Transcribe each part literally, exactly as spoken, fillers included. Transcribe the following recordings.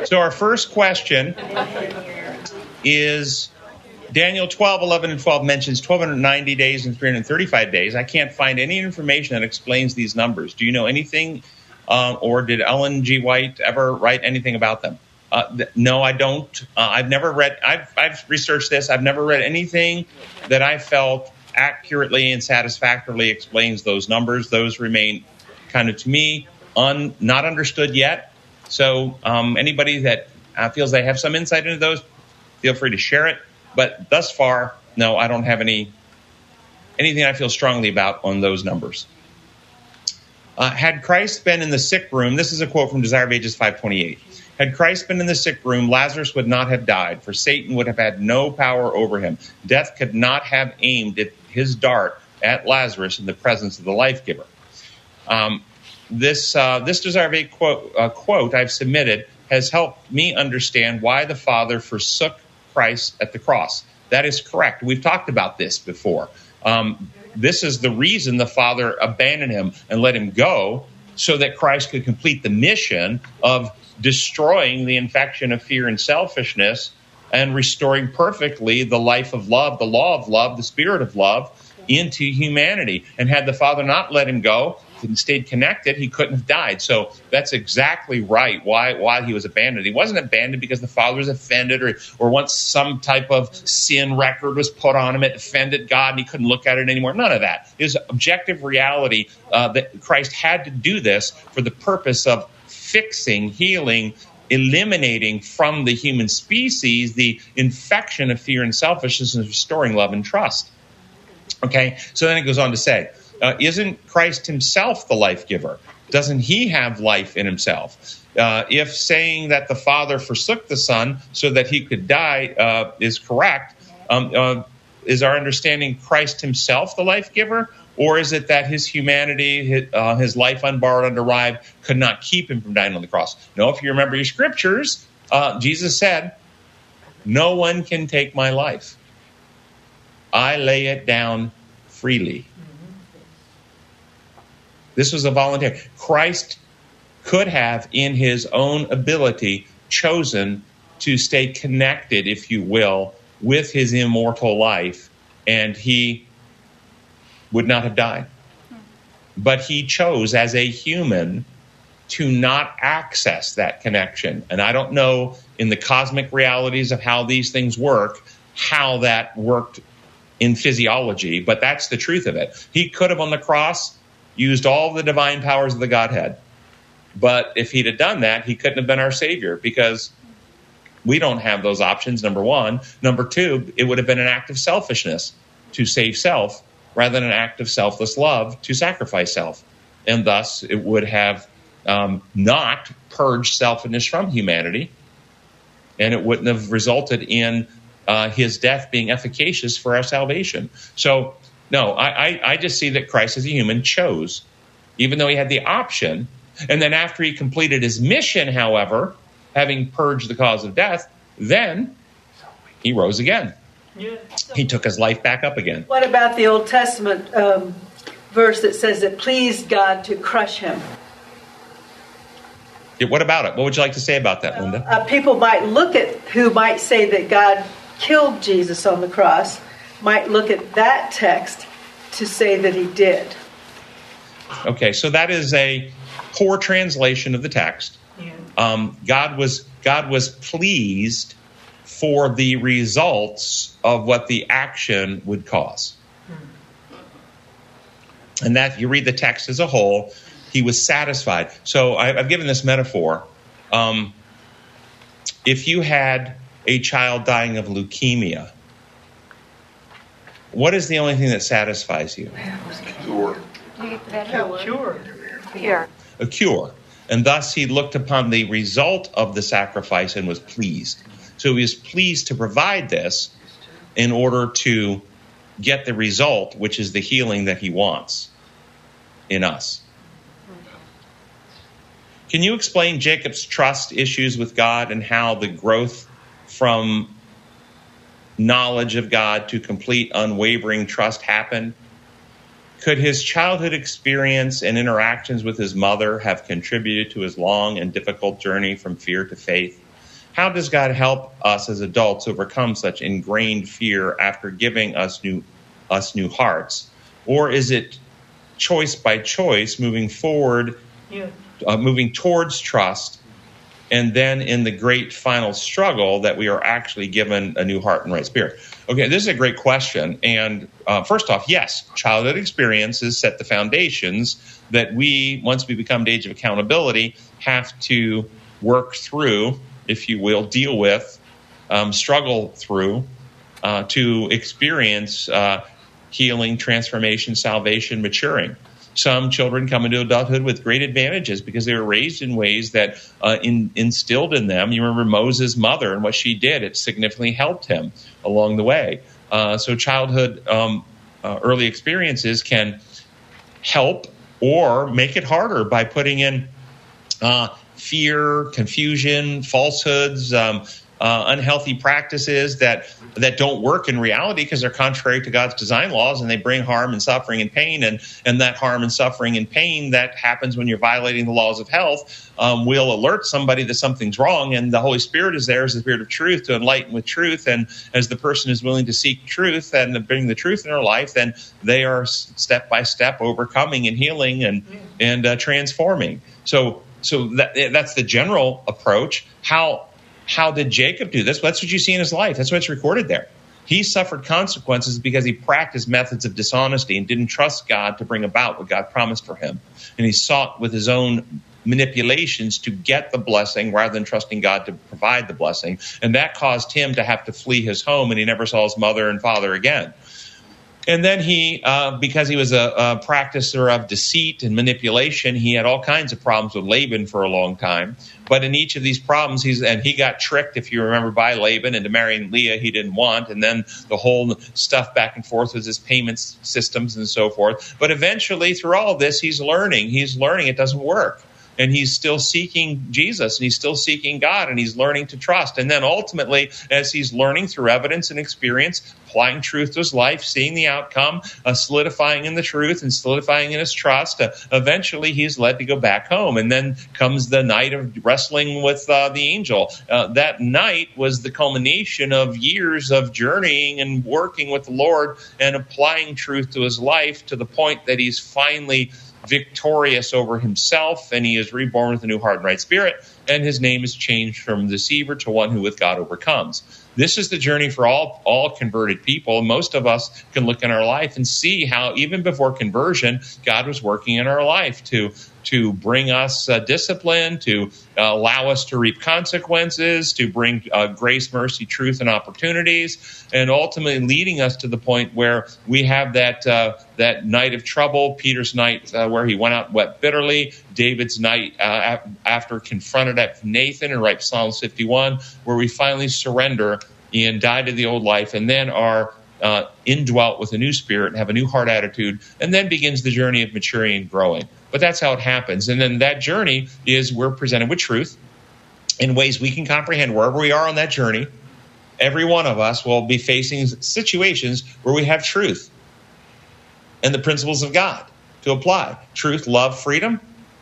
So our first question is Daniel twelve, eleven, and twelve mentions twelve ninety days and three hundred thirty-five days. I can't find any information that explains these numbers. Do you know anything, uh, or did Ellen G. White ever write anything about them? Uh, th- no, I don't. Uh, I've never read, I've, I've researched this. I've never read anything that I felt accurately and satisfactorily explains those numbers. Those remain kind of, to me, un, not understood yet. So um, anybody that uh, feels they have some insight into those, feel free to share it. But thus far, no, I don't have any anything I feel strongly about on those numbers. Uh, had Christ been in the sick room, this is a quote from Desire of Ages five twenty-eight. Had Christ been in the sick room, Lazarus would not have died, for Satan would have had no power over him. Death could not have aimed it, his dart at Lazarus in the presence of the life giver. Um, this uh, this Desire of Ages quote, uh, quote I've submitted has helped me understand why the Father forsook Christ at the cross. That is correct. We've talked about this before. Um, this is the reason the Father abandoned him and let him go, so that Christ could complete the mission of destroying the infection of fear and selfishness and restoring perfectly the life of love, the law of love, the spirit of love into humanity. And had the Father not let him go and stayed connected, he couldn't have died. So that's exactly right why why he was abandoned. He wasn't abandoned because the Father was offended or or once some type of sin record was put on him, it offended God and he couldn't look at it anymore. None of that. It was objective reality uh, that Christ had to do this for the purpose of fixing, healing, eliminating from the human species the infection of fear and selfishness and restoring love and trust. Okay, so then it goes on to say, uh, isn't Christ himself the life giver? Doesn't he have life in himself? Uh, if saying that the Father forsook the Son so that he could die uh, is correct, um, uh, is our understanding Christ himself the life giver? Or is it that his humanity, his, uh, his life unborrowed, underived, could not keep him from dying on the cross? No, if you remember your scriptures, uh, Jesus said, no one can take my life. I lay it down freely. This was a voluntary. Christ could have, in his own ability, chosen to stay connected, if you will, with his immortal life, and he would not have died. But he chose, as a human, to not access that connection. And I don't know, in the cosmic realities of how these things work, how that worked in physiology, but that's the truth of it. He could have, on the cross, used all the divine powers of the Godhead. But if he'd have done that, he couldn't have been our Savior, because we don't have those options, number one. Number two, it would have been an act of selfishness to save self, rather than an act of selfless love to sacrifice self. And thus, it would have um, not purged selfishness from humanity, and it wouldn't have resulted in uh, his death being efficacious for our salvation. So, no, I, I, I just see that Christ as a human chose, even though he had the option. And then after he completed his mission, however, having purged the cause of death, then he rose again. Yeah. He took his life back up again. What about the Old Testament um, verse that says it pleased God to crush him? Yeah, what about it? What would you like to say about that, Linda? Uh, people might look at, who might say that God killed Jesus on the cross, might look at that text to say that he did. Okay, so that is a poor translation of the text. Yeah. Um, God was God was pleased for the results of what the action would cause. And that, if you read the text as a whole, he was satisfied. So I, I've given this metaphor. Um, if you had a child dying of leukemia, what is the only thing that satisfies you? Cure. Cure. Cure. A cure. And thus he looked upon the result of the sacrifice and was pleased. So he was pleased to provide this in order to get the result, which is the healing that he wants in us. Can you explain Jacob's trust issues with God and how the growth from knowledge of God to complete unwavering trust happened? Could his childhood experience and interactions with his mother have contributed to his long and difficult journey from fear to faith? how does God help us as adults overcome such ingrained fear after giving us new us new hearts? Or is it choice by choice, moving forward, yeah. uh, moving towards trust, and then in the great final struggle that we are actually given a new heart and right spirit? Okay, this is a great question. And uh, first off, yes, childhood experiences set the foundations that we, once we become the age of accountability, have to work through, if you will, deal with, um, struggle through, uh, to experience uh, healing, transformation, salvation, maturing. Some children come into adulthood with great advantages because they were raised in ways that uh, in, instilled in them. You remember Moses' mother and what she did. It significantly helped him along the way. Uh, so childhood um, uh, early experiences can help or make it harder by putting in uh, fear, confusion, falsehoods, um, Uh, unhealthy practices that that don't work in reality because they're contrary to God's design laws, and they bring harm and suffering and pain. And, and that harm and suffering and pain that happens when you're violating the laws of health um, will alert somebody that something's wrong. And the Holy Spirit is there as the Spirit of truth to enlighten with truth. And as the person is willing to seek truth and to bring the truth in their life, then they are step by step overcoming and healing and and uh, transforming. So so that, that's the general approach. How How did Jacob do this? Well, that's what you see in his life. That's what's recorded there. He suffered consequences because he practiced methods of dishonesty and didn't trust God to bring about what God promised for him. And he sought with his own manipulations to get the blessing rather than trusting God to provide the blessing. And that caused him to have to flee his home, and he never saw his mother and father again. And then he, uh, because he was a, a practicer of deceit and manipulation, he had all kinds of problems with Laban for a long time. But in each of these problems, he's and he got tricked, if you remember, by Laban into marrying Leah he didn't want. And then the whole stuff back and forth with his payment systems and so forth. But eventually, through all of this, he's learning. He's learning it doesn't work. And he's still seeking Jesus, and he's still seeking God, and he's learning to trust. And then ultimately, as he's learning through evidence and experience, applying truth to his life, seeing the outcome, uh, solidifying in the truth and solidifying in his trust, uh, eventually he's led to go back home. And then comes the night of wrestling with uh, the angel. Uh, that night was the culmination of years of journeying and working with the Lord and applying truth to his life to the point that he's finally victorious over himself, and he is reborn with a new heart and right spirit, and his name is changed from deceiver to one who with God overcomes. This is the journey for all all converted people. Most of us can look in our life and see how even before conversion, God was working in our life to to bring us uh, discipline, to uh, allow us to reap consequences, to bring uh, grace, mercy, truth, and opportunities, and ultimately leading us to the point where we have that uh, that night of trouble, Peter's night uh, where he went out and wept bitterly, David's night uh, after confronted at Nathan, and right Psalm fifty-one, where we finally surrender and die to the old life, and then are uh, indwelt with a new spirit and have a new heart attitude, and then begins the journey of maturing and growing. But that's how it happens. And then that journey is we're presented with truth in ways we can comprehend wherever we are on that journey. Every one of us will be facing situations where we have truth and the principles of God to apply. Truth, love, freedom,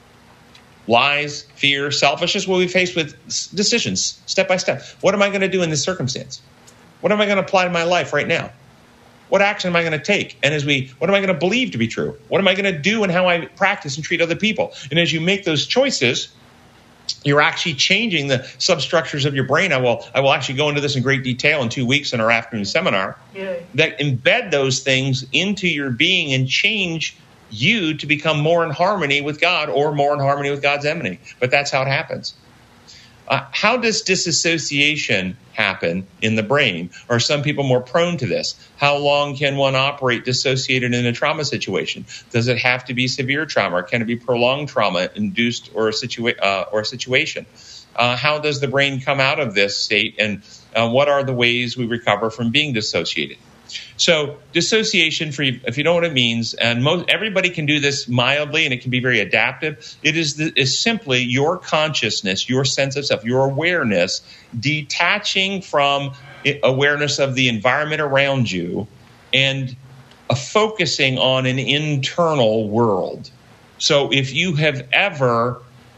lies, fear, selfishness. We'll be faced with decisions step by step. What am I going to do in this circumstance? What am I going to apply to my life right now? What action am I going to take? And as we, what am I going to believe to be true? What am I going to do in how I practice and treat other people? And as you make those choices, you're actually changing the substructures of your brain. I will, I will actually go into this in great detail in two weeks in our afternoon seminar. Yay. That embed those things into your being and change you to become more in harmony with God or more in harmony with God's enemy. But that's how it happens. Uh, how does disassociation happen in the brain? Are some people more prone to this? How long can one operate dissociated in a trauma situation? Does it have to be severe trauma, or can it be prolonged trauma induced or a, situa- uh, or a situation? Uh, how does the brain come out of this state, and uh, what are the ways we recover from being dissociated? So dissociation, for you, if you know what it means, and most everybody can do this mildly, and it can be very adaptive. It is, the, is simply your consciousness, your sense of self, your awareness, detaching from awareness of the environment around you and uh, focusing on an internal world. So if you have ever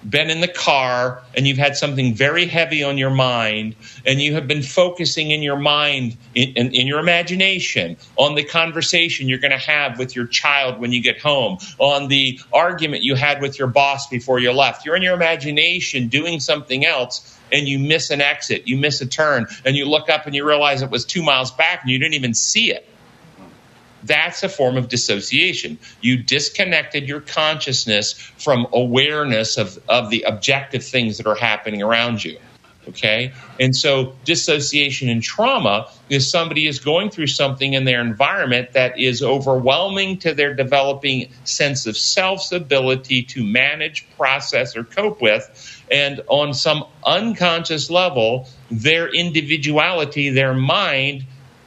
been in the car and you've had something very heavy on your mind, and you have been focusing in your mind, in, in, in your imagination, on the conversation you're going to have with your child when you get home, on the argument you had with your boss before you left. You're in your imagination doing something else, and you miss an exit, you miss a turn, and you look up and you realize it was two miles back and you didn't even see it. That's a form of dissociation. You disconnected your consciousness from awareness of, of the objective things that are happening around you. Okay? And so dissociation in trauma is somebody is going through something in their environment that is overwhelming to their developing sense of self's ability to manage, process, or cope with. And on some unconscious level, their individuality, their mind,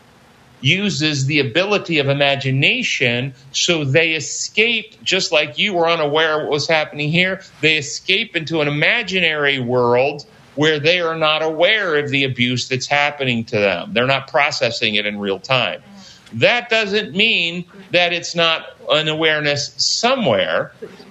uses the ability of imagination, so they escape, just like you were unaware of what was happening here, they escape into an imaginary world where they are not aware of the abuse that's happening to them. They're not processing it in real time. That doesn't mean that it's not an awareness somewhere.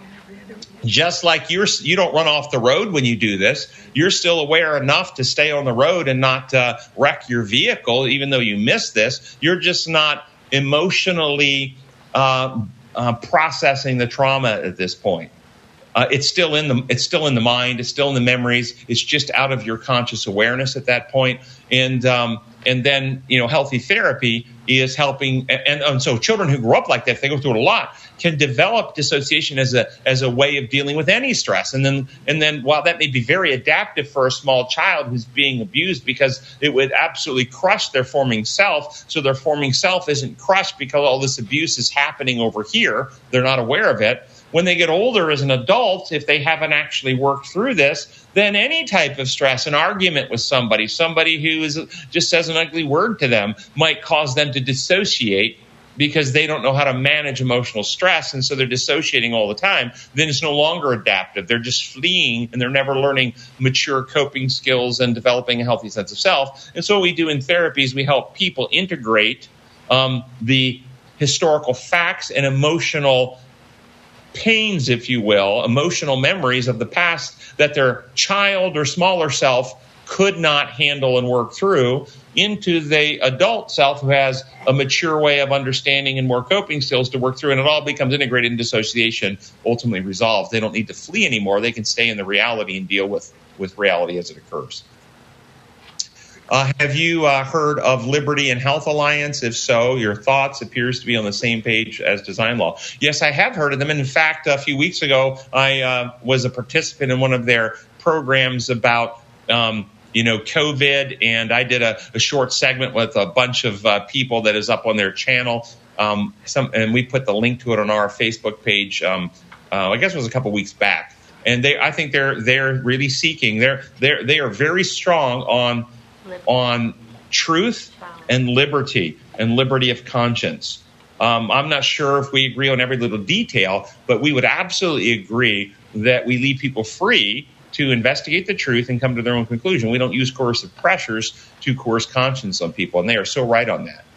Just like you're, you don't run off the road when you do this, you're still aware enough to stay on the road and not uh, wreck your vehicle, even though you missed this. You're just not emotionally uh, uh, processing the trauma at this point. Uh, it's still in the it's still in the mind. It's still in the memories. It's just out of your conscious awareness at that point. And um, and then you know, healthy therapy is helping. And, and, and so children who grow up like that, if they go through it a lot, can develop dissociation as a as a way of dealing with any stress. And then and then while that may be very adaptive for a small child who's being abused, because it would absolutely crush their forming self, so their forming self isn't crushed because all this abuse is happening over here. They're not aware of it. When they get older as an adult, if they haven't actually worked through this, then any type of stress, an argument with somebody, somebody who is just says an ugly word to them, might cause them to dissociate because they don't know how to manage emotional stress, and so they're dissociating all the time. Then it's no longer adaptive. They're just fleeing, and they're never learning mature coping skills and developing a healthy sense of self. And so what we do in therapy is we help people integrate um, the historical facts and emotional pains, if you will, emotional memories of the past that their child or smaller self could not handle and work through, into the adult self who has a mature way of understanding and more coping skills to work through, and it all becomes integrated in dissociation, ultimately resolved. They don't need to flee anymore. They can stay in the reality and deal with, with reality as it occurs. Uh, have you uh, heard of Liberty and Health Alliance? If so, your thoughts appears to be on the same page as Design Law. Yes, I have heard of them. And in fact, a few weeks ago, I uh, was a participant in one of their programs about um, you know, COVID, and I did a, a short segment with a bunch of uh, people that is up on their channel. Um, some, and we put the link to it on our Facebook page. Um, uh, I guess it was a couple weeks back. And they, I think they're they're really seeking. They're they're they are very strong on on truth and liberty and liberty of conscience. Um, I'm not sure if we agree on every little detail, but we would absolutely agree that we leave people free to investigate the truth and come to their own conclusion. We don't use coercive pressures to coerce conscience on people, and they are so right on that.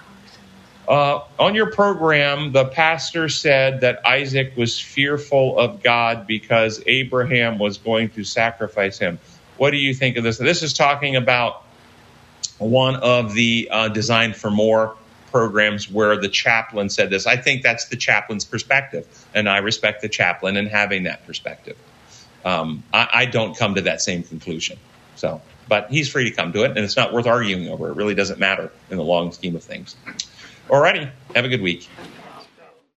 Uh, on your program, the pastor said that Isaac was fearful of God because Abraham was going to sacrifice him. What do you think of this? This is talking about one of the uh, Design for More programs where the chaplain said this. I think that's the chaplain's perspective, and I respect the chaplain in having that perspective. Um, I, I don't come to that same conclusion. So, but he's free to come to it, and it's not worth arguing over. It really doesn't matter in the long scheme of things. Alrighty, have a good week.